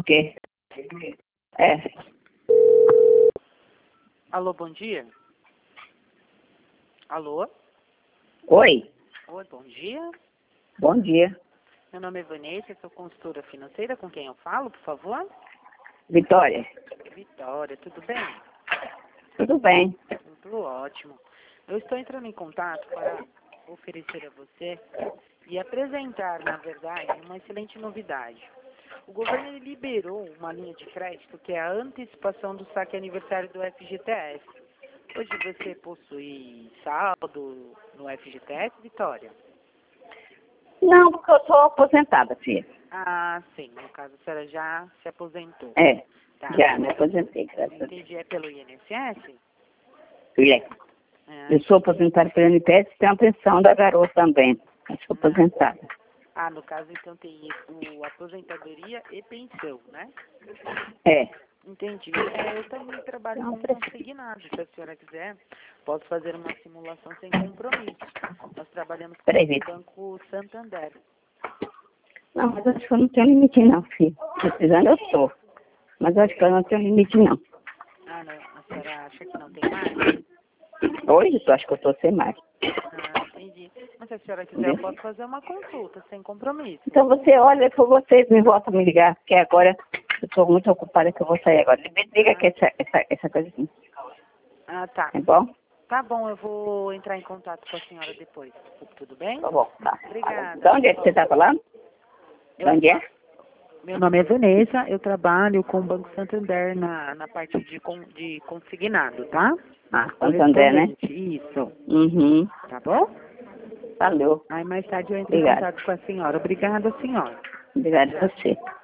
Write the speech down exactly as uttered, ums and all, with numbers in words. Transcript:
porque... É. Alô, bom dia. Alô? Oi, Oi, bom dia. bom dia. Meu nome é Vanessa, eu sou consultora financeira. Com quem eu falo, por favor? Vitória, Vitória, tudo bem? tudo bem? Tudo ótimo. Eu estou entrando em contato para oferecer a você e apresentar, na verdade, uma excelente novidade. O governo ele liberou uma linha de crédito que é a antecipação do saque aniversário do F G T S. Hoje você possui saldo no F G T S, Vitória? Não, porque eu sou aposentada, filha. Ah, sim. No caso, a senhora já se aposentou. É, Tá. já me aposentei, graças a Deus. Entendi. É pelo I N S S? Filha, Ah, eu sou aposentada pelo I N P S e tenho a pensão da garota também. Eu sou aposentada. ah, no caso, então tem o aposentadoria e pensão, né? É. Entendi. É, eu também trabalho Não, com consignado. Se a senhora quiser, posso fazer uma simulação sem compromisso. Nós trabalhamos com Peraí, o Vitor. Banco Santander. Não, mas acho que eu não tenho limite não, filho. Precisando eu sou. Mas acho que eu não tenho limite não. Ah, não. A senhora acha que não tem mais? Hoje eu acho que eu estou sem mais. Ah, entendi. Mas se a senhora quiser, eu posso fazer uma consulta sem compromisso. Então você olha por vocês, me volta a me ligar, porque agora eu estou muito ocupada que eu vou sair agora. Me diga que essa, essa, essa coisa assim, Ah, tá. é bom? Tá bom, eu vou entrar em contato com a senhora depois. Tudo bem? Tá bom, tá. Obrigada. De onde é que você está falando? De Eu- onde é? Meu nome é Vanessa, eu trabalho com o Banco Santander na, na parte de, con, de consignado, tá? Ah, Santander, né? Correspondente, isso. Uhum. Tá bom? Valeu. Aí mais tarde eu entro em Obrigada. contato com a senhora. Obrigada, senhora. Obrigada a você.